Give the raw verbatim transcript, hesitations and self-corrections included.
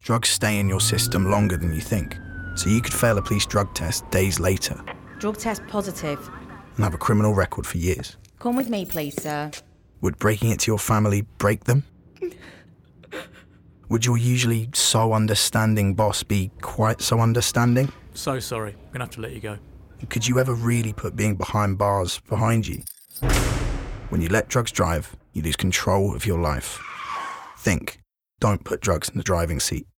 Drugs stay in your system longer than you think, so you could fail a police drug test days later. Drug test positive. And have a criminal record for years. Come with me, please, sir. Would breaking it to your family break them? Would your usually so understanding boss be quite so understanding? So sorry, I'm gonna have to let you go. Could you ever really put being behind bars behind you? When you let drugs drive, you lose control of your life. Think. Don't put drugs in the driving seat.